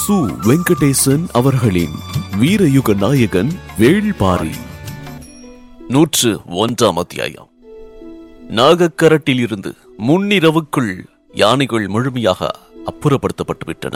சு. வெங்கடேசன் அவர்களின் வீரயுக நாயகன் வேள்பாரி. 101 அத்தியாயம். நாகக்கரட்டில் இருந்து முன்னிரவுக்குள் யானைகள் முழுமையாக அப்புறப்படுத்தப்பட்டுவிட்டன.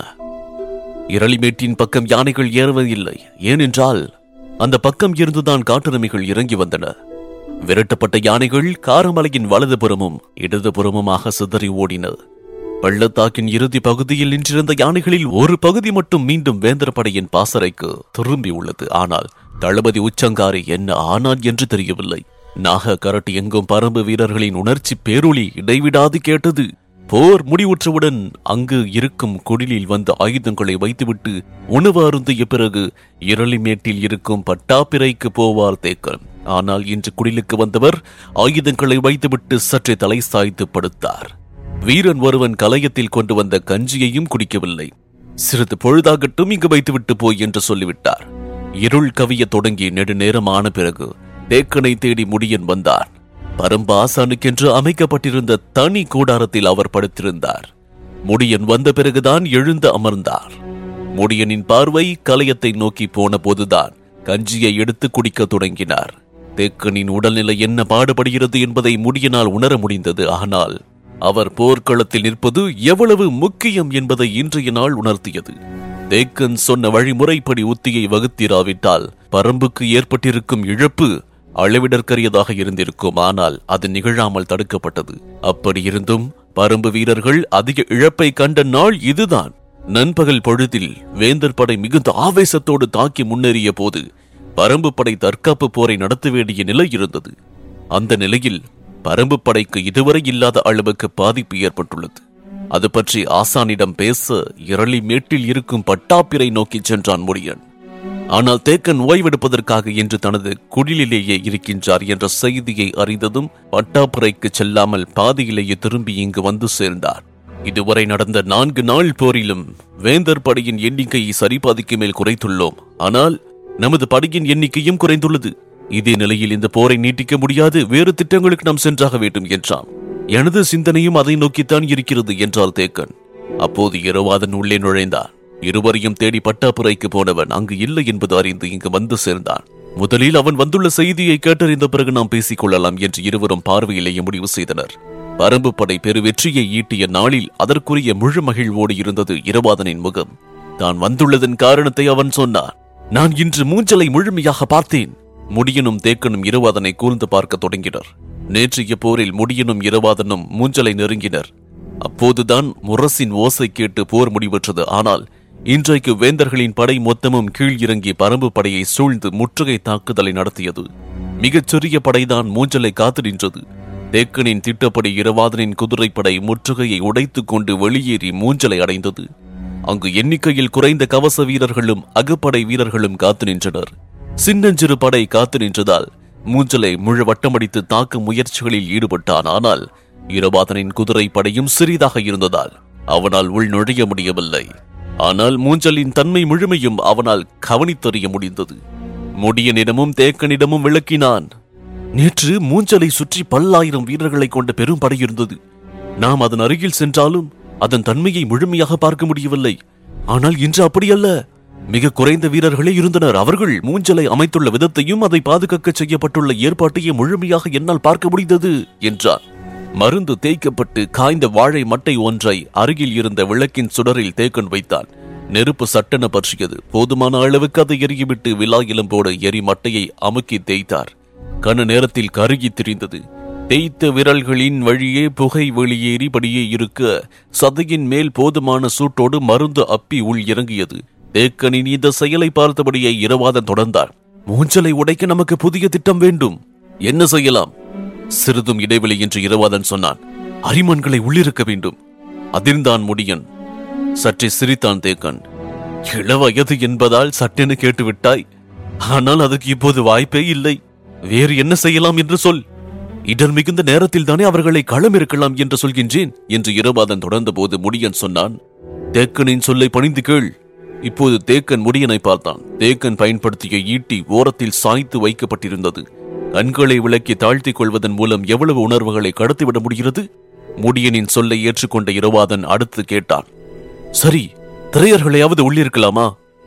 இரளிமேட்டின் பக்கம் யானைகள் ஏறுவதில்லை. ஏனென்றால் அந்த பக்கம் இருந்துதான் காட்டெருமைகள் இறங்கி வந்தன. விரட்டப்பட்ட யானைகள் காரமலையின் வலதுபுறமும் இடதுபுறமுமாக சிதறி ஓடின. பள்ளத்தாக்கின் இறுதி பகுதியில் நின்றிருந்த யானைகளில் ஒரு பகுதி மட்டும் மீண்டும் வேந்தர் படையின் பாசறைக்கு திரும்பி உள்ளது. ஆனால் தளபதி உச்சங்காரி என்ன ஆனான் என்று தெரியவில்லை. நாக கரட்டு எங்கும் பரம்பு வீரர்களின் உணர்ச்சி பேரொளி இடைவிடாது கேட்டது. போர் முடிவுற்றவுடன் அங்கு இருக்கும் குடிலில் வந்து ஆயுதங்களை வைத்துவிட்டு உணவு அருந்திய பிறகு இரளிமேட்டில் இருக்கும் பட்டாப்பிரைக்கு போவார் தேக்கன். ஆனால் இன்று குடிலுக்கு வந்தவர் ஆயுதங்களை வைத்துவிட்டு சற்றே தலை சாய்த்து படுத்தார். வீரன் ஒருவன் கலையத்தில் கொண்டு வந்த கஞ்சியையும் குடிக்கவில்லை. சிறிது பொழுதாகட்டும் இங்கு வைத்துவிட்டு போய் என்று சொல்லிவிட்டார். இருள் கவிய தொடங்கி நெடுநேரம் ஆன பிறகு தேக்கனை தேடி முடியன் வந்தார். பரம்பு ஆசானுக்கென்று அமைக்கப்பட்டிருந்த தனி கூடாரத்தில் அவர் படுத்திருந்தார். முடியன் வந்த பிறகுதான் எழுந்து அமர்ந்தார். முடியனின் பார்வை கலையத்தை நோக்கி போன போதுதான் கஞ்சியை எடுத்து குடிக்க தொடங்கினார். தேக்கனின் உடல்நிலை என்ன பாடுபடுகிறது என்பதை முடியனால் உணர முடிந்தது. ஆனால் அவர் போர்க்களத்தில் நிற்பது எவ்வளவு முக்கியம் என்பதை இன்றைய நாள் உணர்த்தியது. தேக்கன் சொன்ன வழிமுறைப்படி உத்தியை வகுத்திராவிட்டால் பரம்புக்கு ஏற்பட்டிருக்கும் இழப்பு அளவிடற்கரியதாக இருந்திருக்கும். ஆனால் அது நிகழாமல் தடுக்கப்பட்டது. அப்படி இருந்தும் பரம்பு வீரர்கள் அதிக இழப்பை கண்ட நாள் இதுதான். நண்பகல் பொழுதில் வேந்தர் படை மிகுந்த ஆவேசத்தோடு தாக்கி முன்னேறிய போது பரம்பு படை தற்காப்பு போரை நடத்த வேண்டிய நிலை இருந்தது. அந்த நிலையில் பரம்பு படைக்கு இதுவரை இல்லாத அளவுக்கு பாதிப்பு ஏற்பட்டுள்ளது. அது பற்றி ஆசானிடம் பேச இரளிமேட்டில் இருக்கும் பட்டாப்பிரை நோக்கி சென்றான் முடியன். ஆனால் தேக்கன் ஓய்வெடுப்பதற்காக என்று தனது குடிலிலேயே இருக்கின்றார் என்ற செய்தியை அறிந்ததும் பட்டாப்பிரைக்கு செல்லாமல் பாதியிலேயே திரும்பி இங்கு வந்து சேர்ந்தார். இதுவரை நடந்த 4 நாள் போரிலும் வேந்தர் படையின் எண்ணிக்கையை சரிபாதிக்கு மேல் குறைத்துள்ளோம். ஆனால் நமது படையின் எண்ணிக்கையும் குறைந்துள்ளது. இதே நிலையில் இந்த போரை நீட்டிக்க முடியாது. வேறு திட்டங்களுக்கு நாம் சென்றாக வேண்டும் என்றான். எனது சிந்தனையும் அதை நோக்கித்தான் இருக்கிறது என்றார் தேக்கன். அப்போது இரவாதன் உள்ளே நுழைந்தான். இருவரையும் தேடி பட்டாப்புரைக்கு போனவன் அங்கு இல்லை என்பது அறிந்து இங்கு வந்து சேர்ந்தான். முதலில் அவன் வந்துள்ள செய்தியை கேட்டறிந்த பிறகு நாம் பேசிக் கொள்ளலாம் என்று இருவரும் பார்வையிலேயே முடிவு செய்தனர். பரம்பு படை பெரு வெற்றியை ஈட்டிய நாளில் அதற்குரிய முழு மகிழ்வோடு இருந்தது இரவாதனின் முகம். தான் வந்துள்ளதன் காரணத்தை அவன் சொன்னான். நான் இன்று மூஞ்சலை முழுமையாக பார்த்தேன். முடியனும் தேக்கனும் இரவாதனை கூர்ந்து பார்க்க தொடங்கினர். நேற்றைய போரில் முடியனும் இரவாதனும் மூஞ்சலை நெருங்கினர். அப்போதுதான் முரசின் ஓசை கேட்டு போர் முடிவற்றது. ஆனால் இன்றைக்கு வேந்தர்களின் படை மொத்தமும் கீழ் இறங்கி பரம்பு படையை சூழ்ந்து முற்றுகை தாக்குதலை நடத்தியது. மிகச் சிறிய படைதான் மூஞ்சலை காத்து நின்றது. தேக்கனின் திட்டப்படி இரவாதனின் குதிரைப்படை முற்றுகையை உடைத்துக் கொண்டு வெளியேறி மூஞ்சலை அடைந்தது. அங்கு எண்ணிக்கையில் குறைந்த கவச வீரர்களும் அகப்படை வீரர்களும் காத்து நின்றனர். சின்னஞ்சிறு படை காத்து நின்றதால் மூஞ்சலை முழு வட்டமடித்து தாக்கும் முயற்சிகளில் ஈடுபட்டான். ஆனால் இரவாதனின் குதிரை படையும் சிறிதாக இருந்ததால் அவனால் உள் நுழைய முடியவில்லை. ஆனால் மூஞ்சலின் தன்மை முழுமையும் அவனால் கவனித்தறிய முடிந்தது. முடியனிடமும் தேக்கனிடமும் விளக்கினான். நேற்று மூஞ்சலை சுற்றி பல்லாயிரம் வீரர்களை கொண்ட பெரும் படை இருந்தது. நாம் அதன் அருகில் சென்றாலும் அதன் தன்மையை முழுமையாக பார்க்க முடியவில்லை. ஆனால் இன்று அப்படியல்ல. மிக குறைந்த வீரர்களே இருந்தனர். அவர்கள் மூஞ்சலை அமைத்துள்ள விதத்தையும் அதை பாதுகாக்க செய்யப்பட்டுள்ள ஏற்பாட்டையும் முழுமையாக என்னால் பார்க்க முடிந்தது என்றான். மருந்து தேய்க்கப்பட்டு காய்ந்த வாழை மட்டை ஒன்றை அருகில் இருந்த விளக்கின் சுடரில் தேக்கன் வைத்தான். நெருப்பு சட்டென பற்றியது. போதுமான அளவுக்கு அதை எரிவிட்டு விலா இளம்போடு எரி மட்டையை அமுக்கி தேய்த்தார். கன நேரத்தில் கருகி திரிந்தது. தேய்த்த விரல்களின் வழியே புகை வெளியேறி படியே இருக்க சதையின் மேல் போதுமான சூட்டோடு மருந்து அப்பி உள் இறங்கியது. தேக்கனின் இந்த செயலை பார்த்தபடியே இரவாதன் தொடர்ந்தார். மூஞ்சலை உடைக்க நமக்கு புதிய திட்டம் வேண்டும். என்ன செய்யலாம்? சிறிதும் இடைவெளி என்று இரவாதன் சொன்னான். அரிமன்களை உள்ளிருக்க வேண்டும். அதிர்ந்தான் முடியன். சற்றே சிரித்தான் தேக்கன். இளவயது என்பதால் சட்டென கேட்டுவிட்டாய். ஆனால் அதற்கு இப்போது வாய்ப்பே இல்லை. வேறு என்ன செய்யலாம் என்று சொல். இடர் மிகுந்த நேரத்தில் தானே அவர்களை களமிருக்கலாம் என்று சொல்கின்றேன் என்று இரவாதன் தொடர்ந்த போது முடியன் சொன்னான். தேக்கனின் சொல்லை பணிந்து கேள். இப்போது தேக்கன் முடியனை பார்த்தான். தேக்கன் பயன்படுத்திய ஈட்டி ஓரத்தில் சாய்த்து வைக்கப்பட்டிருந்தது. கண்களை விளக்கி தாழ்த்திக் கொள்வதன் மூலம் எவ்வளவு உணர்வுகளை கடத்திவிட முடிகிறது? முடியனின் சொல்லை ஏற்றுக்கொண்ட இரவாதன் அடுத்து கேட்டான். சரி, திரையர்களையாவது உள்ளிருக்கலாமா?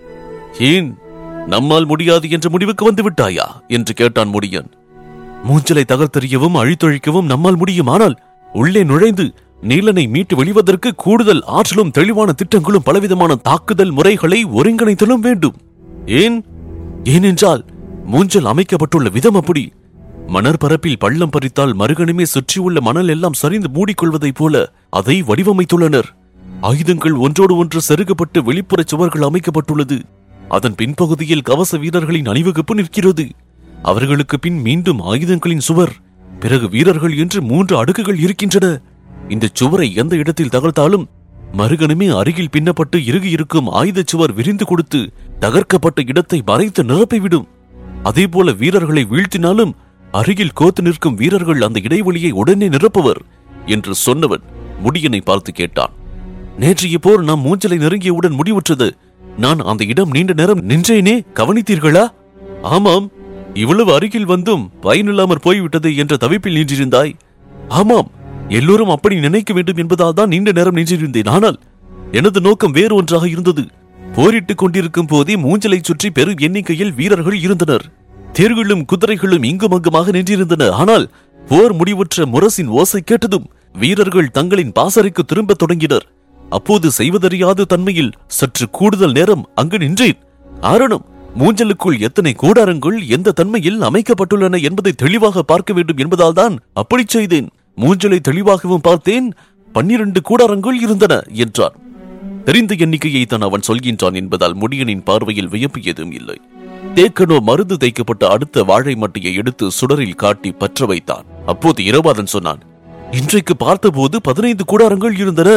ஏன் நம்மால் முடியாது என்ற முடிவுக்கு வந்து விட்டாயா என்று கேட்டான் முடியன். மூஞ்சலை தகர்த்தெறியவும் அழித்தொழிக்கவும் நம்மால் முடியும். ஆனால் உள்ளே நுழைந்து நீலனை மீட்டு வெளிவதற்கு கூடுதல் ஆற்றலும் தெளிவான திட்டங்களும் பலவிதமான தாக்குதல் முறைகளை ஒருங்கிணைத்தலும் வேண்டும். ஏனென்றால் மூஞ்சல் அமைக்கப்பட்டுள்ள விதம் அப்படி. மணற்பரப்பில் பள்ளம் பறித்தால் மறுகணமே சுற்றியுள்ள மணல் எல்லாம் சரிந்து மூடிக்கொள்வதைப் போல அதை வடிவமைத்துள்ளனர். ஆயுதங்கள் ஒன்றோடு ஒன்று செருகப்பட்டு வெளிப்புற சுவர்கள் அமைக்கப்பட்டுள்ளது. அதன் பின்பகுதியில் கவச வீரர்களின் அணிவகுப்பு நிற்கிறது. அவர்களுக்கு பின் மீண்டும் ஆயுதங்களின் சுவர், பிறகு வீரர்கள் என்று 3 அடுக்குகள் இருக்கின்றன. இந்த சுவரை எந்த இடத்தில் தகர்த்தாலும் மறுகணமே அருகில் பின்னப்பட்டு இறுகி இருக்கும் ஆயுத சுவர் விரிந்து கொடுத்து தகர்க்கப்பட்ட இடத்தை மறைத்து நிரப்பிவிடும். அதேபோல வீரர்களை வீழ்த்தினாலும் அருகில் கோத்து நிற்கும் வீரர்கள் அந்த இடைவெளியை உடனே நிரப்புவர் என்று சொன்னவன் முடியனை பார்த்து கேட்டான். நேற்றைய போர் நாம் மூஞ்சலை நெருங்கியவுடன் முடிவுற்றது. நான் அந்த இடம் நீண்ட நேரம் நின்றேனே, கவனித்தீர்களா? ஆமாம், இவ்வளவு அருகில் வந்தும் பயனில்லாமற் போய்விட்டது என்ற தவிப்பில் நின்றிருந்தாய். ஆமாம், எல்லோரும் அப்படி நினைக்க வேண்டும் என்பதால் தான் நீண்ட நேரம் நின்றிருந்தேன். ஆனால் எனது நோக்கம் வேறு ஒன்றாக இருந்தது. போரிட்டுக் கொண்டிருக்கும் போதே மூஞ்சலை சுற்றி பெரும் எண்ணிக்கையில் வீரர்கள் இருந்தனர். தேர்களும் குதிரைகளும் இங்கும் அங்குமாக நின்றிருந்தன. ஆனால் போர் முடிவுற்ற முரசின் ஓசை கேட்டதும் வீரர்கள் தங்களின் பாசறைக்கு திரும்ப தொடங்கினர். அப்போது செய்வதறியாத தன்மையில் சற்று கூடுதல் நேரம் அங்கு நின்றேன். காரணம், மூஞ்சலுக்குள் எத்தனை கூடாரங்கள் எந்த தன்மையில் அமைக்கப்பட்டுள்ளன என்பதை தெளிவாக பார்க்க வேண்டும் என்பதால் தான் அப்படி செய்தேன். மூஞ்சலை தெளிவாகவும் பார்த்தேன். 12 கூடாரங்கள் இருந்தன என்றான். தெரிந்த எண்ணிக்கையை தான் அவன் சொல்கின்றான் என்பதால் முடியனின் பார்வையில் வியப்பு ஏதும் இல்லை. தேக்கனோ மருந்து தைக்கப்பட்ட அடுத்த வாழை மட்டையை எடுத்து சுடரில் காட்டி பற்ற வைத்தான். அப்போது இரவாதன் சொன்னான், இன்றைக்கு பார்த்தபோது 15 கூடாரங்கள் இருந்தன.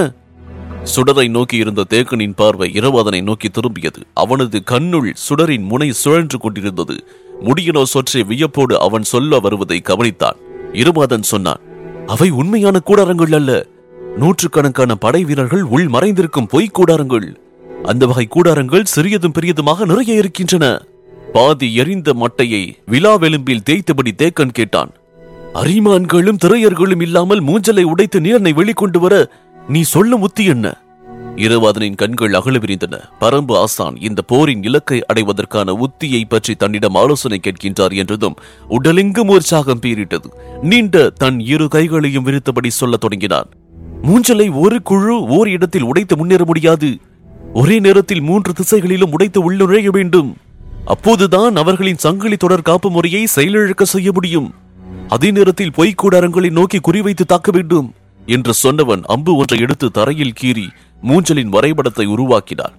சுடரை நோக்கி இருந்த தேக்கனின் பார்வை இரவாதனை நோக்கி திரும்பியது. அவனது கண்ணுள் சுடரின் முனை சுழன்று கொண்டிருந்தது. முடியனோ சொற்றை வியப்போடு அவன் சொல்ல வருவதை கவனித்தான். இரவாதன் சொன்னான், அவை உண்மையான கூடாரங்கள் அல்ல. 100கணக்கான படை வீரர்கள் உள் மறைந்திருக்கும் பொய் கூடாரங்கள். அந்த வகை கூடாரங்கள் சிறியதும் பெரியதுமாக நிறைய இருக்கின்றன. பாதி எரிந்த மட்டையை விழாவெலும்பில் தேய்த்தபடி தேக்கன் கேட்டான், அரிமான்களும் திரையர்களும் இல்லாமல் மூஞ்சலை உடைத்து நீரனை வெளிக்கொண்டு வர நீ சொல்லும் உத்தி என்ன? இரவாதனின் கண்கள் அகல விரிந்தன. பரம்பு ஆசான் இந்த போரின் இலக்கை அடைவதற்கான உத்தியை பற்றி தன்னிடம் ஆலோசனை கேட்கின்றார் என்றதும் உடலெங்கும் உற்சாகம் பீரிட்டது. நீண்ட தன் 2 கைகளையும் விரித்தபடி சொல்ல தொடங்கினான். மூஞ்சலை ஒரு குழு ஓர் இடத்தில் உடைத்து முன்னேற முடியாது. ஒரே நேரத்தில் 3 திசைகளிலும் உடைத்து உள்நுழைய வேண்டும். அப்போதுதான் அவர்களின் சங்கிலி தொடர் காப்பு முறையை செயலிழக்க செய்ய முடியும். அதே நேரத்தில் பொய்க்கூடாரங்களை நோக்கி குறிவைத்து தாக்க வேண்டும் என்று சொன்னவன் அம்பு ஒன்றை எடுத்து தரையில் கீறி மூஞ்சலின் வரைபடத்தை உருவாக்கினார்.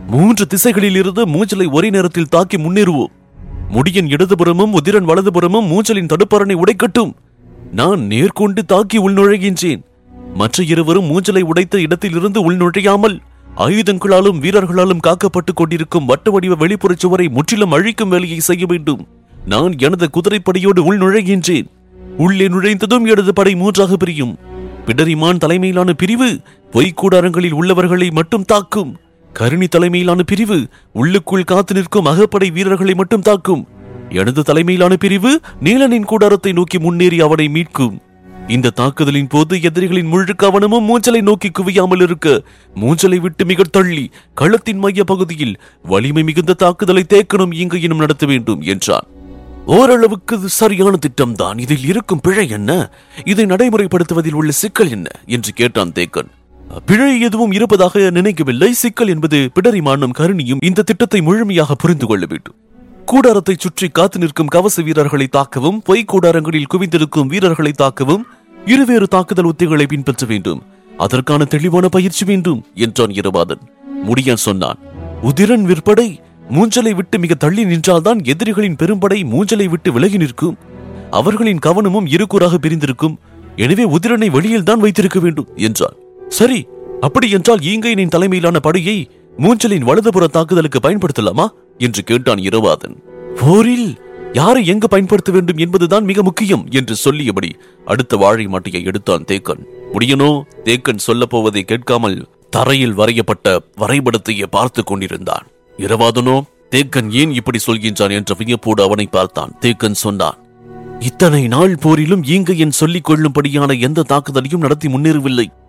3 திசைகளில் இருந்து மூஞ்சலை ஒரே நேரத்தில் தாக்கி முன்னேறுவோம். முடியின் இடதுபுறமும் உதிரன் வலதுபுறமும் மூஞ்சலின் தடுப்பரணை உடைக்கட்டும். நான் நேர்கொண்டு தாக்கி உள்நுழைகின்றேன். மற்ற இருவரும் மூஞ்சலை உடைத்த இடத்திலிருந்து உள்நுழையாமல் ஆயுதங்களாலும் வீரர்களாலும் காக்கப்பட்டுக் கொண்டிருக்கும் வட்ட வடிவ வெளிப்புற சுவரை முற்றிலும் அழிக்கும் வேலையை செய்ய வேண்டும். நான் எனது குதிரைப்படையோடு உள்நுழைகின்றேன். உள்ளே நுழைந்ததும் எனது படை 3ஆக பிரியும். பிடரிமான் தலைமையிலான பிரிவு பொய்க்கூடாரங்களில் உள்ளவர்களை மட்டும் தாக்கும். கருணி தலைமையிலான பிரிவு உள்ளுக்குள் காத்து நிற்கும் அகப்படை வீரர்களை மட்டும் தாக்கும். எனது தலைமையிலான பிரிவு நீலனின் கூடாரத்தை நோக்கி முன்னேறி அவனை மீட்கும். இந்த தாக்குதலின் போது எதிரிகளின் முழு கவனமும் மூஞ்சலை நோக்கி குவியாமல் இருக்க மூஞ்சலை விட்டு மிக தள்ளி களத்தின் மைய பகுதியில் வலிமை மிகுந்த தாக்குதலை தேக்கனும் இங்கையினும் நடத்த வேண்டும் என்றான். ஓரளவுக்கு சரியான திட்டம்தான். இதில் இருக்கும் பிழை என்ன? இதை நடைமுறைப்படுத்துவதில் உள்ள சிக்கல் என்ன என்று கேட்டான் தேக்கன். பிழை எதுவும் இருப்பதாக நினைக்கவில்லை. சிக்கல் என்பது பிடரிமானும் கருணியும் இந்த திட்டத்தை முழுமையாக புரிந்து கொள்ள வேண்டும். கூடாரத்தை சுற்றி காத்து நிற்கும் கவச வீரர்களை தாக்கவும் பொய் கூடாரங்களில் குவிந்திருக்கும் வீரர்களை தாக்கவும் இருவேறு தாக்குதல் உத்திகளை பின்பற்ற வேண்டும். அதற்கான தெளிவான பயிற்சி வேண்டும் என்றான் இரவாதன். முடியான் சொன்னான், உதிரன் விற்படை மூஞ்சலை விட்டு மிக தள்ளி நின்றால்தான் எதிரிகளின் பெரும்படை மூஞ்சலை விட்டு விலகி நிற்கும். அவர்களின் கவனமும் இருக்கூறாக பிரிந்திருக்கும். எனவே உதிரனை வெளியில் தான் வைத்திருக்க வேண்டும் என்றான். சரி, அப்படி என்றால் ஈங்கையனின் தலைமையிலான படையை மூஞ்சலின் வலதுபுற தாக்குதலுக்கு பயன்படுத்தலாமா என்று கேட்டான் இரவாதன். போரில் யாரை எங்கு பயன்படுத்த வேண்டும் என்பதுதான் மிக முக்கியம் என்று சொல்லியபடி அடுத்த வாழை மாட்டையை எடுத்தான் தேக்கன். முடியனோ தேக்கன் சொல்ல போவதை கேட்காமல் தரையில் வரையப்பட்ட வரைபடத்தையே பார்த்து கொண்டிருந்தான். இரவாதனோ தேக்கன் ஏன் இப்படி சொல்கின்றான் என்ற வியப்போடு அவனை பார்த்தான். தேக்கன் சொன்னான், இத்தனை நாள் போரிலும் ஈங்கையன் சொல்லிக் கொள்ளும்படியான எந்த தாக்குதலையும் நடத்தி முன்னேறவில்லை.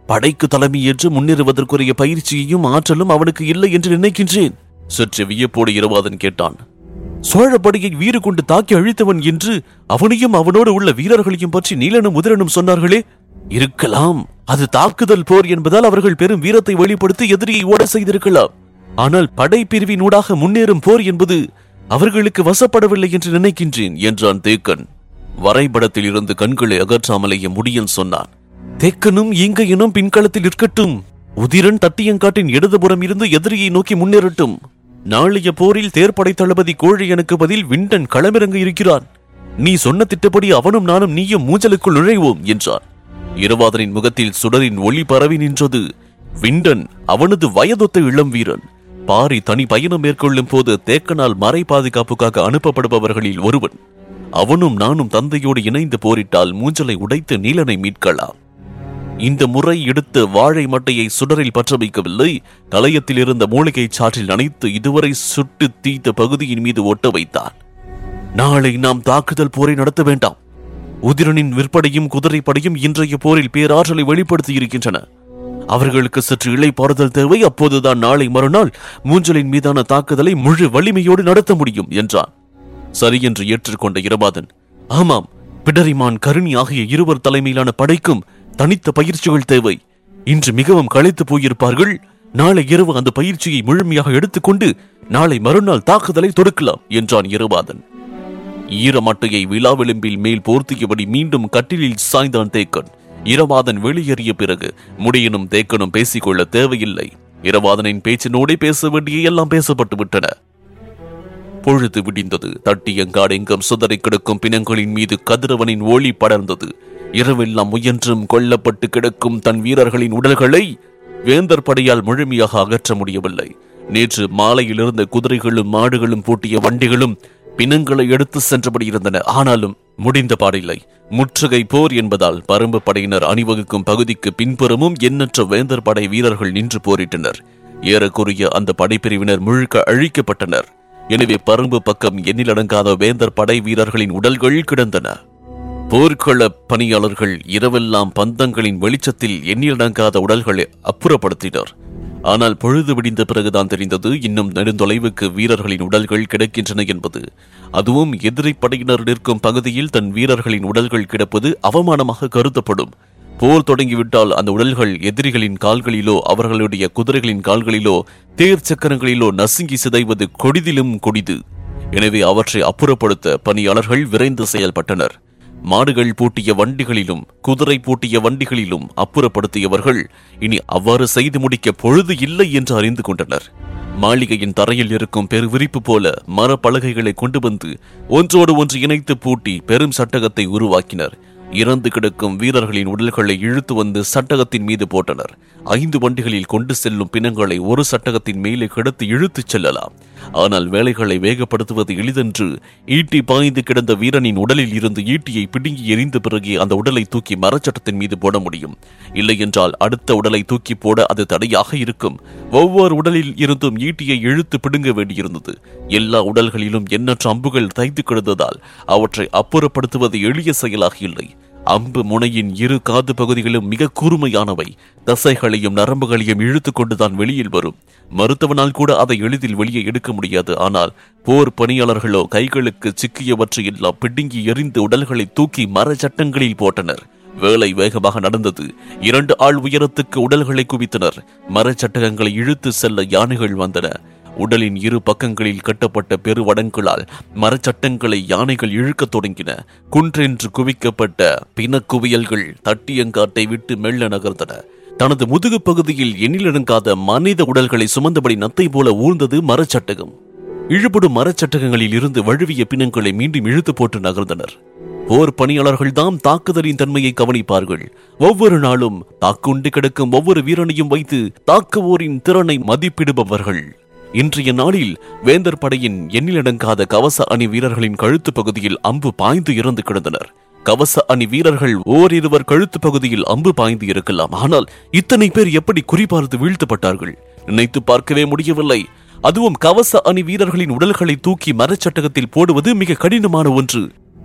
படைக்கு தலைமையேற்று முன்னேறுவதற்குரிய பயிற்சியையும் ஆற்றலும் அவனுக்கு இல்லை என்று நினைக்கின்றேன். சற்று வியப்போடு இரவாதன் கேட்டான். சோழப்படையை வீறு கொண்டு தாக்கி அழித்தவன் என்று அவனையும் அவனோடு உள்ள வீரர்களையும் பற்றி நீலனும் உதிரனும் சொன்னார்களே. இருக்கலாம், அது தாக்குதல் போர் என்பதால் அவர்கள் பெரும் வீரத்தை வெளிப்படுத்தி எதிரியை ஓட செய்திருக்கலாம். ஆனால் படைப்பிரிவினூடாக முன்னேறும் போர் என்பது அவர்களுக்கு வசப்படவில்லை என்று நினைக்கின்றேன் என்றான் தேக்கன். வரைபடத்தில் இருந்து கண்களை அகற்றாமலேயே முடியன் சொன்னான். தேக்கனும் ஈங்கையனும் பின்களத்தில் இருக்கட்டும். உதிரன் தட்டியங்காட்டின் இடதுபுறம் இருந்து எதிரியை நோக்கி முன்னேறட்டும். நாளைய போரில் தேர்ப்படை தளபதி கோழையனுக்கு பதில் விண்டன் களமிறங்க இருக்கிறான். நீ சொன்ன திட்டப்படி அவனும் நானும் நீயும் மூஞ்சலுக்குள் நுழைவோம் என்றான். இரவாதனின் முகத்தில் சுடரின் ஒளி பரவி நின்றது. விண்டன் அவனது வயதொத்த இளம் வீரன். பாரி தனி பயணம் மேற்கொள்ளும் போது தேக்கனால் மறை பாதுகாப்புக்காக அனுப்பப்படுபவர்களில் ஒருவன். அவனும் நானும் தந்தையோடு இணைந்து போரிட்டால் மூஞ்சலை உடைத்து நீலனை மீட்கலாம். இந்த முறை எடுத்த வாழை மட்டையை சுடரில் பற்ற வைக்கவில்லை. கலையத்தில் இருந்த மூலிகை சாற்றில் நனைத்து இதுவரை சுட்டு தீத்த பகுதியின் மீது ஒட்ட வைத்தான். நாளை நாம் தாக்குதல் போரை நடத்த வேண்டாம். உதிரனின் விற்படையும் குதிரைப்படையும் இன்றைய போரில் பேராற்றலை வெளிப்படுத்தி இருக்கின்றன. அவர்களுக்கு சற்று இளைப்பாறுதல் தேவை. அப்போதுதான் நாளை மறுநாள் மூஞ்சலின் மீதான தாக்குதலை முழு வலிமையோடு நடத்த முடியும் என்றான். சரி என்று ஏற்றுக்கொண்ட இரவாதன், ஆமாம், பிடரிமான் கருணி ஆகிய இருவர் தலைமையிலான படைக்கும் தனித்த பயிற்சிகள் தேவை. இன்று மிகவும் களைத்து போயிருப்பார்கள். நாளை இரவு அந்த பயிற்சியை முழுமையாக எடுத்துக்கொண்டு நாளை மறுநாள் தாக்குதலை தொடுக்கலாம் என்றான் இரவாதன். ஈரமட்டையை விழாவிளிம்பில் மேல் போர்த்தியபடி மீண்டும் கட்டிலில் சாய்ந்தான் தேக்கன். இரவாதன் வெளியேறிய பிறகு முடியனும் தேக்கனும் பேசிக்கொள்ள தேவையில்லை. இரவாதனின் பேச்சினோடே பேச வேண்டிய எல்லாம் பேசப்பட்டு விட்டன. பொழுது விடிந்தது. தட்டியங்காடெங்கும் சுதறி கிடக்கும் பிணங்களின் மீது கதிரவனின் ஒளி படர்ந்தது. இரவெல்லாம் முயன்றும் கொல்லப்பட்டு கிடக்கும் தன் வீரர்களின் உடல்களை வேந்தர் படையால் முழுமையாக அகற்ற முடியவில்லை. நேற்று மாலையில் இருந்த குதிரைகளும் மாடுகளும் பூட்டிய வண்டிகளும் பிணங்களை எடுத்து சென்றபடி இருந்தன. ஆனாலும் முடிந்த பாடில்லை. முற்றுகை போர் என்பதால் பரம்பு படையினர் அணிவகுக்கும் பகுதிக்கு பின்புறமும் எண்ணற்ற வேந்தர் படை வீரர்கள் நின்று போரிட்டனர். ஏறக்குறைய அந்த படைப்பிரிவினர் முழுக்க அழிக்கப்பட்டனர். எனவே பரம்பு பக்கம் எண்ணிலடங்காத வேந்தர் படை வீரர்களின் உடல்கள் கிடந்தன. போர்க்கள பணியாளர்கள் இரவெல்லாம் பந்தங்களின் வெளிச்சத்தில் எண்ணிலடங்காத உடல்களை அப்புறப்படுத்தினர். ஆனால் பொழுது விடிந்த பிறகுதான் தெரிந்தது இன்னும் நெடுந்தொலைவுக்கு வீரர்களின் உடல்கள் கிடக்கின்றன என்பது. அதுவும் எதிரி படையினர் நிற்கும் பகுதியில் தன் வீரர்களின் உடல்கள் கிடப்பது அவமானமாக கருதப்படும். போர் தொடங்கிவிட்டால் அந்த உடல்கள் எதிரிகளின் கால்களிலோ அவர்களுடைய குதிரைகளின் கால்களிலோ தேர் சக்கரங்களிலோ நசுங்கி சிதைவது கொடிதிலும் கொடிது. எனவே அவற்றை அப்புறப்படுத்த பணியாளர்கள் விரைந்து செயல்பட்டனர். மாடுகள் பூட்டிய வண்டிகளிலும் குதிரை பூட்டிய வண்டிகளிலும் அப்புறப்படுத்தியவர்கள் இனி அவ்வாறு செய்து முடிக்க பொழுது இல்லை என்று அறிந்து கொண்டனர். மாளிகையின் தரையில் இருக்கும் பெருவிரிப்பு போல மரப்பலகைகளை கொண்டு வந்து ஒன்றோடு ஒன்று இணைத்து பூட்டி பெரும் சட்டகத்தை உருவாக்கினர். இறந்து கிடக்கும் வீரர்களின் உடல்களை இழுத்து வந்து சட்டகத்தின் மீது போட்டனர். 5 வண்டிகளில் கொண்டு செல்லும் பிணங்களை ஒரு சட்டகத்தின் மேலே கிடத்து இழுத்துச் செல்லலாம். ஆனால் வேலைகளை வேகப்படுத்துவது எளிதென்று. ஈட்டி பாய்ந்து கிடந்த வீரனின் உடலில் இருந்து ஈட்டியை பிடுங்கி எறிந்த பிறகு அந்த உடலை தூக்கி மரச்சட்டத்தின் மீது போட முடியும். இல்லை என்றால் அடுத்த உடலை தூக்கி போட அது தடையாக இருக்கும். ஒவ்வொரு உடலில் இருந்தும் ஈட்டியை இழுத்து பிடுங்க வேண்டியிருந்தது. எல்லா உடல்களிலும் எண்ணற்ற அம்புகள் தைத்து கிடந்ததால் அவற்றை அப்புறப்படுத்துவது எளிய செயலாக இல்லை. அம்பு முனையின் இரு காது பகுதிகளும் மிக கூர்மையானவை. தசைகளையும் நரம்புகளையும் இழுத்து கொண்டுதான் வெளியில் வரும். மருத்துவனால் கூட அதை எளிதில் வெளியே எடுக்க முடியாது. ஆனால் போர் பணியாளர்களோ கைகளுக்கு சிக்கியவற்றை எல்லாம் பிடுங்கி எறிந்து உடல்களை தூக்கி மர சட்டங்களில் போட்டனர். வேலை வேகமாக நடந்தது. 2 ஆள் உயரத்துக்கு உடல்களை குவித்தனர். மரச்சட்டகங்களை இழுத்து செல்ல யானைகள் வந்தன. உடலின் இரு பக்கங்களில் கட்டப்பட்ட பெருவடங்களால் மரச்சட்டங்களை யானைகள் இழுக்கத் தொடங்கின. குன்றென்று குவிக்கப்பட்ட பிணக்குவியல்கள் தட்டியங்காட்டை விட்டு மெல்ல நகர்ந்தன. தனது முதுகு பகுதியில் எண்ணிலடங்காத மனித உடல்களை சுமந்தபடி நத்தை போல ஊர்ந்தது மரச்சட்டகம். இழுபடும் மரச்சட்டகங்களில் இருந்து வழுவிய பிணங்களை மீண்டும் இழுத்து போட்டு நகர்ந்தனர். போர் பணியாளர்கள் தாம் தாக்குதலின் தன்மையை கவனிப்பார்கள். ஒவ்வொரு நாளும் தாக்குண்டு கிடக்கும் ஒவ்வொரு வீரனையும் வைத்து தாக்குவோரின் திறனை மதிப்பிடுபவர்கள். இன்றைய நாளில் வேந்தர் படையின் எண்ணிலடங்காத கவச அணி வீரர்களின் கழுத்து பகுதியில் அம்பு பாய்ந்து இறந்து கிடந்தனர். கவச அணி வீரர்கள் ஓரிருவர் கழுத்து பகுதியில் அம்பு பாய்ந்து இருக்கலாம். ஆனால் இத்தனை பேர் எப்படி குறிபார்த்து வீழ்த்தப்பட்டார்கள்? நினைத்து பார்க்கவே முடியவில்லை. அதுவும் கவச அணி வீரர்களின் உடல்களை தூக்கி மரச்சட்டகத்தில் போடுவது மிக கடினமான ஒன்று.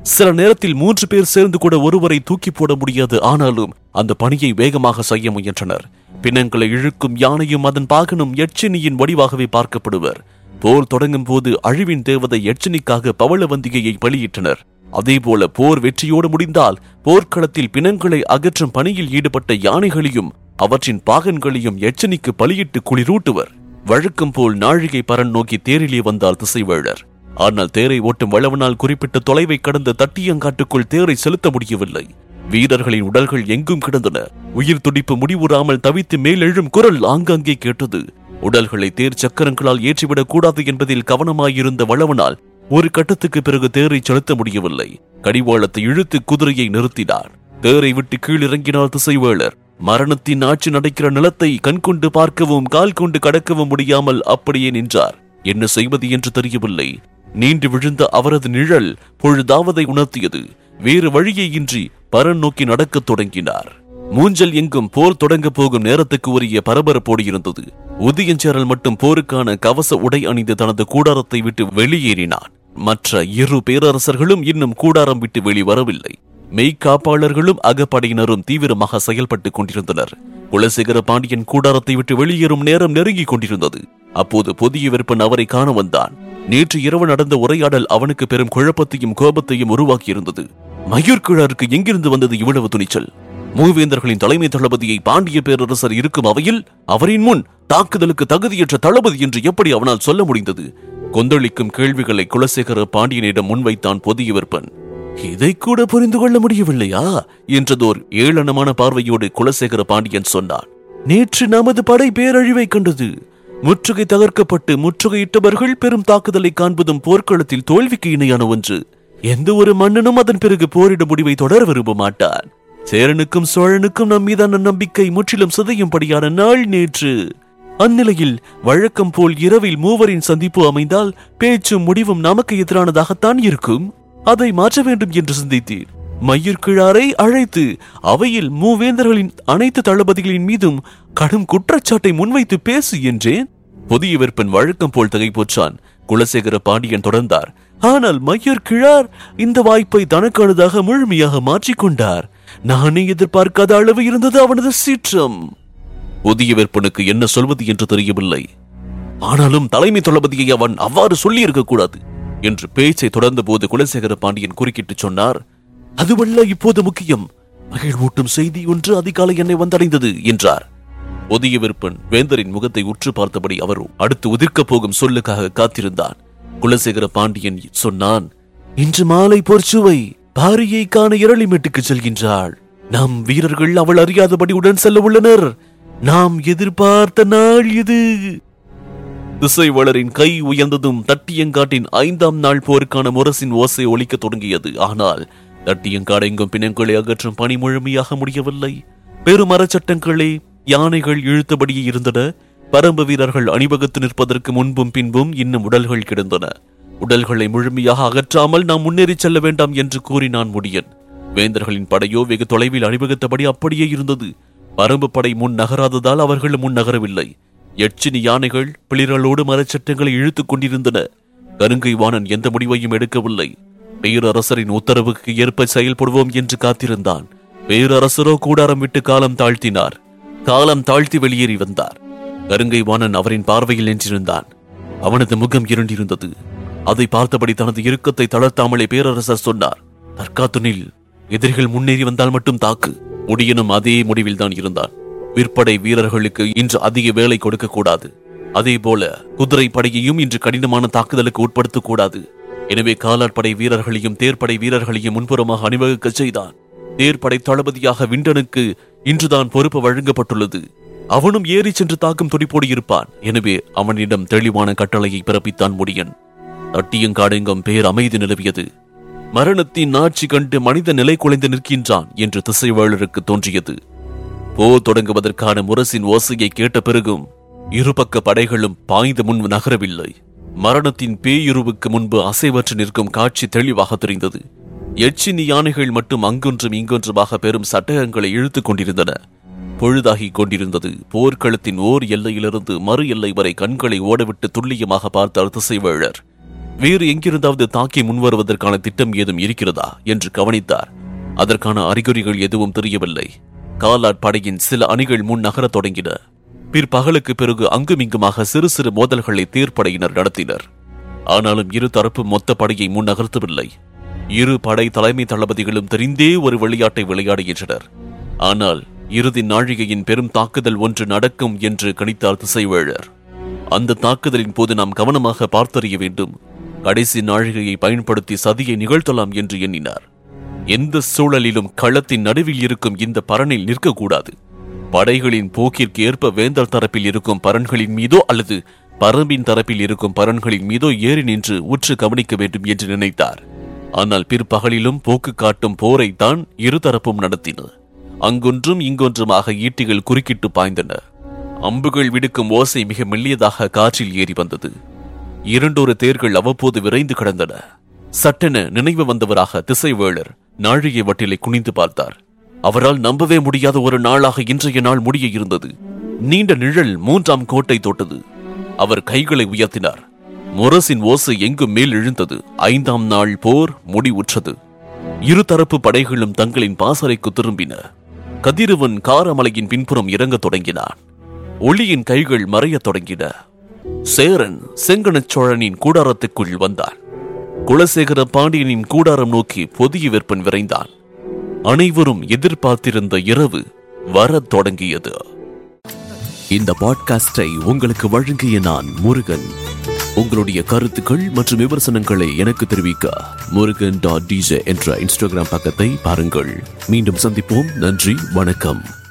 சில நேரத்தில் 3 பேர் சேர்ந்து கூட ஒருவரை தூக்கி போட முடியாது. ஆனாலும் அந்த பணியை வேகமாக செய்ய முயன்றனர். பிணங்களை இழுக்கும் யானையும் அதன் பாகனும் யட்சினியின் வடிவாகவே பார்க்கப்படுவர். போர் தொடங்கும் போது அழிவின் தேவதை யட்சினிக்காக பவளவந்திகையை பலியிட்டனர். அதேபோல போர் வெற்றியோடு முடிந்தால் போர்க்களத்தில் பிணங்களை அகற்றும் பணியில் ஈடுபட்ட யானைகளையும் அவற்றின் பாகன்களையும் யட்சினிக்கு பலியிட்டு குளிரூட்டுவர். வழக்கம் போல் நாழிகை பரன் நோக்கி தேரிலே வந்தார் திசைவேழர். ஆனால் தேரை ஓட்டும் வளவனால் குறிப்பிட்ட தொலைவை கடந்த தட்டியங்காட்டுக்குள் தேரை செலுத்த முடியவில்லை. வீரர்களின் உடல்கள் எங்கும் கிடந்தன. உயிர் துடிப்பு முடிவுறாமல் தவித்து மேலெழும் குரல் ஆங்காங்கே கேட்டது. உடல்களை தேர் சக்கரங்களால் ஏற்றிவிடக் கூடாது என்பதில் கவனமாயிருந்த வளவனால் ஒரு கட்டத்துக்கு பிறகு தேரை செலுத்த முடியவில்லை. கடிவாளத்தை இழுத்து குதிரையை நிறுத்தினார். தேரை விட்டு கீழிறங்கினார் திசைவேளர். மரணத்தின் ஆட்சி நடக்கிற நிலத்தை கண்கொண்டு பார்க்கவும் கால் கொண்டு கடக்கவும் முடியாமல் அப்படியே நின்றார். என்ன செய்வது என்று தெரியவில்லை. நீண்டு விழுந்த அவரது நிழல் பொழுதாவதை உணர்த்தியது. வேறு வழியை இன்றி பரன் நோக்கி நடக்கத் தொடங்கினார். மூஞ்சல் எங்கும் போர் தொடங்க போகும் நேரத்துக்கு உரிய பரபரப்போடு இருந்தது. உதயஞ்சேரல் மட்டும் போருக்கான கவச உடை அணிந்து தனது கூடாரத்தை விட்டு வெளியேறினான். மற்ற 2 பேரரசர்களும் இன்னும் கூடாரம் விட்டு வெளிவரவில்லை. மெய்காப்பாளர்களும் அகப்படையினரும் தீவிரமாக செயல்பட்டுக் கொண்டிருந்தனர். குலசேகர பாண்டியன் கூடாரத்தை விட்டு வெளியேறும் நேரம் நெருங்கிக் கொண்டிருந்தது. அப்போது புதிய விற்பன் அவரை காண வந்தான். நேற்று இரவு நடந்த உரையாடல் அவனுக்கு பெரும் குழப்பத்தையும் கோபத்தையும் உருவாக்கியிருந்தது. மயூர்கிழாருக்கு எங்கிருந்து வந்தது இவ்வளவு துணிச்சல்? மூவேந்தர்களின் தலைமை தளபதியை பாண்டிய பேரரசர் இருக்கும் அவையில் அவரின் முன் தாக்குதலுக்கு தகுதியற்ற தளபதி என்று எப்படி அவனால் சொல்ல முடிந்தது? கொந்தளிக்கும் கேள்விகளை குலசேகர பாண்டியனிடம் முன்வைத்தான் புதிய விற்பன். இதை கூட புரிந்து கொள்ள முடியவில்லையா என்றதோர் ஏளனமான பார்வையோடு குலசேகர பாண்டியன் சொன்னான். நேற்று நமது படை பேரழிவை கண்டது. முற்றுகை தகர்க்கப்பட்டு முற்றுகையிட்டவர்கள் பெரும் தாக்குதலை காண்பதும் போர்க்களத்தில் தோல்விக்கு இணையான ஒன்று. எந்த ஒரு மன்னனும் அதன் பிறகு போரிட முடிவை தொடர விரும்ப மாட்டான். சேரனுக்கும் சோழனுக்கும் நம் மீதான நம்பிக்கை முற்றிலும் சிதையும்படியான நாள் நேற்று. அந்நிலையில் வழக்கம் போல் இரவில் மூவரின் சந்திப்பு அமைந்தால் பேச்சும் முடிவும் நமக்கு எதிரானதாகத்தான் இருக்கும். அதை மாற்ற வேண்டும் என்று சிந்தித்தேன். மயூர்கிழாரை அழைத்து அவையில் மூவேந்தர்களின் அனைத்து தளபதிகளின் மீதும் கடும் குற்றச்சாட்டை முன்வைத்து பேசு என்றேன். புதிய விற்பன் வழக்கம் போல் தகைப்போற்றான். குலசேகர பாண்டியன் தொடர்ந்தார். ஆனால் மயூர்கிழார் இந்த வாய்ப்பை தனக்கானதாக முழுமையாக மாற்றிக்கொண்டார். நானே எதிர்பார்க்காத அளவு இருந்தது அவனது சீற்றம். புதிய விற்பனுக்கு என்ன சொல்வது என்று தெரியவில்லை. ஆனாலும் தலைமை தளபதியை அவன் அவ்வாறு சொல்லி இருக்க கூடாது என்று பேச்சை தொடர்ந்த போது குலசேகர பாண்டியன் குறுக்கிட்டு சொன்னார். அதுவல்ல இப்போது முக்கியம். மகிழ்வூட்டும் செய்தி ஒன்று அதிகாலை என்னை வந்தடைந்தது என்றார். புதிய விற்பன் வேந்தரின் முகத்தை உற்று பார்த்தபடி அவர் அடுத்து உதிர்க்கப் போகும் சொல்லுக்காக காத்திருந்தான். குலசேகர பாண்டியன் சொன்னான். இன்று மாலை பொற்சுவை பாரியை காண இரளிமேட்டுக்கு செல்கின்றாள். நம் வீரர்கள் அவள் அறியாதபடி உடன் செல்ல உள்ளனர். நாம் எதிர்பார்த்த நாள் இது. திசைவேளரின் கை உயர்ந்ததும் தட்டியங்காட்டின் 5ஆம் நாள் போருக்கான முரசின் ஓசை ஒலிக்க தொடங்கியது. ஆனால் தட்டியங்காடு எங்கும் பிணங்களை அகற்றும் பணி முழுமையாக முடியவில்லை. பெருமரச்சட்டங்களே யானைகள் இழுத்தபடியே இருந்தன. பரம்பு வீரர்கள் அணிவகுத்து நிற்பதற்கு முன்பும் பின்பும் இன்னும் உடல்கள் கிடந்தன. உடல்களை முழுமையாக அகற்றாமல் நாம் முன்னேறி செல்ல வேண்டாம் என்று கூறினான் முடியன். வேந்தர்களின் படையோ வெகு தொலைவில் அணிவகுத்தபடி அப்படியே இருந்தது. பரம்பு படை முன் நகராததால் அவர்கள் முன் நகரவில்லை. யட்சினி யானைகள் பிளிரலோடு மரச்சட்டங்களை இழுத்துக் கொண்டிருந்தன. கருங்கை வாணன் எந்த முடிவையும் எடுக்கவில்லை. பேரரசரின் உத்தரவுக்கு ஏற்ப செயல்படுவோம் என்று காத்திருந்தான். பேரரசரோ கூடாரம் விட்டு காலம் தாழ்த்தினார். காலம் தாழ்த்தி வெளியேறி வந்தார். கருங்கை வாணன் அவரின் பார்வையில் நின்றிருந்தான். அவனது முகம் இருண்டிருந்தது. அதை பார்த்தபடி தனது இறுக்கத்தை தளர்த்தாமலே பேரரசர் சொன்னார். தற்காத்துனில் எதிரிகள் முன்னேறி வந்தால் மட்டும் தாக்கு. முடியனும் அதே முடிவில் தான் இருந்தான். விற்படை வீரர்களுக்கு இன்று அதிக வேலை கொடுக்க கூடாது. அதே போல குதிரை படையையும் இன்று கடினமான தாக்குதலுக்கு உட்படுத்தக் கூடாது. எனவே காலாட்படை வீரர்களையும் தேர்ப்படை வீரர்களையும் முன்புறமாக அணிவகுக்க செய்தான். தேர்ப்படை தளபதியாக விண்டனுக்கு இன்றுதான் பொறுப்பு வழங்கப்பட்டுள்ளது. அவனும் ஏறி சென்று தாக்கும் துடிப்போடு இருப்பான். எனவே அவனிடம் தெளிவான கட்டளையை பிறப்பித்தான் முடியன். தட்டியங்காடெங்கும் பேர் அமைதி நிலவியது. மரணத்தின் ஆட்சி கண்டு மனித நிலை குலைந்து நிற்கின்றான் என்று திசைவேளருக்கு தோன்றியது. போர் தொடங்குவதற்கான முரசின் ஓசையை கேட்ட பிறகும் இருபக்க படைகளும் பாய்ந்து முன் நகரவில்லை. மரணத்தின் பேயுருவுக்கு முன்பு அசைவற்று நிற்கும் காட்சி தெளிவாக தெரிந்தது. யட்சினி யானைகள் மட்டும் அங்கொன்றும் இங்கொன்றுமாக பெரும் சட்டகங்களை இழுத்துக் கொண்டிருந்தன. பொழுதாகி கொண்டிருந்தது. போர்க்களத்தின் ஓர் எல்லையிலிருந்து மறு எல்லை வரை கண்களை ஓடவிட்டு துல்லியமாக பார்த்தார் திசைவேளர். வேறு எங்கிருந்தாவது தாக்கி முன்வருவதற்கான திட்டம் ஏதும் இருக்கிறதா என்று கவனித்தார். அதற்கான அறிகுறிகள் எதுவும் தெரியவில்லை. காலாட் படையின் சில அணிகள் முன் நகரத் தொடங்கின. பிற்பகலுக்கு பிறகு அங்குமிங்குமாக சிறு சிறு மோதல்களை தேர்ப்படையினர் நடத்தினர். ஆனாலும் இரு தரப்பு மொத்த படையை முன் நகர்த்தவில்லை. இரு படை தலைமை தளபதிகளும் தெரிந்தே ஒரு விளையாட்டை விளையாடுகின்றனர். ஆனால் இறுதி நாழிகையின் பெரும் தாக்குதல் ஒன்று நடக்கும் என்று கணித்தார் திசைவேழர். அந்த தாக்குதலின் போது நாம் கவனமாக பார்த்தறிய வேண்டும். கடைசி நாழிகையை பயன்படுத்தி சதியை நிகழ்த்தலாம் என்று எண்ணினார். எந்த சூழலிலும் களத்தின் நடுவில் இருக்கும் இந்த பரணில் நிற்கக்கூடாது. படைகளின் போக்கிற்கு ஏற்ப வேந்தர் தரப்பில் இருக்கும் பரன்களின் மீதோ அல்லது பரம்பின் தரப்பில் இருக்கும் பரன்களின் மீதோ ஏறி நின்று உற்று கவனிக்க வேண்டும் என்று நினைத்தார். ஆனால் பிற்பகலிலும் போக்கு காட்டும் போரைத்தான் இருதரப்பும் நடத்தின. அங்கொன்றும் இங்கொன்றுமாக ஈட்டிகள் குறுக்கிட்டு பாய்ந்தன. அம்புகள் விடுக்கும் ஓசை மிக மெல்லியதாக காற்றில் ஏறி வந்தது. இரண்டொரு தேர்கள் அவ்வப்போது விரைந்து கிடந்தன. சட்டென நினைவு வந்தவராக திசைவேழர் நாழிகை வட்டிலை குனிந்து பார்த்தார். அவரால் நம்பவே முடியாத ஒரு நாளாக இன்றைய நாள் முடிய இருந்தது. நீண்ட நிழல் 3ஆம் கோட்டை தொட்டது. அவர் கைகளை உயர்த்தினார். முரசின் ஓசை எங்கும் மேல் எழுந்தது. 5ஆம் நாள் போர் முடிவுற்றது. இருதரப்பு படைகளும் தங்களின் பாசறைக்கு திரும்பின. கதிரவன் காரமலையின் பின்புறம் இறங்கத் தொடங்கினான். ஒளியின் கைகள் மறையத் தொடங்கின. சேரன் செங்கணச் சோழனின் கூடாரத்துக்குள் வந்தான். குலசேகர பாண்டியனின் கூடாரம் நோக்கி பொதிய வெப்பன் விரைந்தான். அனைவரும் எதிர்பார்த்திருந்த இரவு வரத் தொடங்கியது. இந்த பாட்காஸ்டை உங்களுக்கு வழங்கிய நான் முருகன். உங்களுடைய கருத்துக்கள் மற்றும் விமர்சனங்களை எனக்கு தெரிவிக்க murugan.dj என்ற இன்ஸ்டாகிராம் பக்கத்தை பாருங்கள். மீண்டும் சந்திப்போம். நன்றி, வணக்கம்.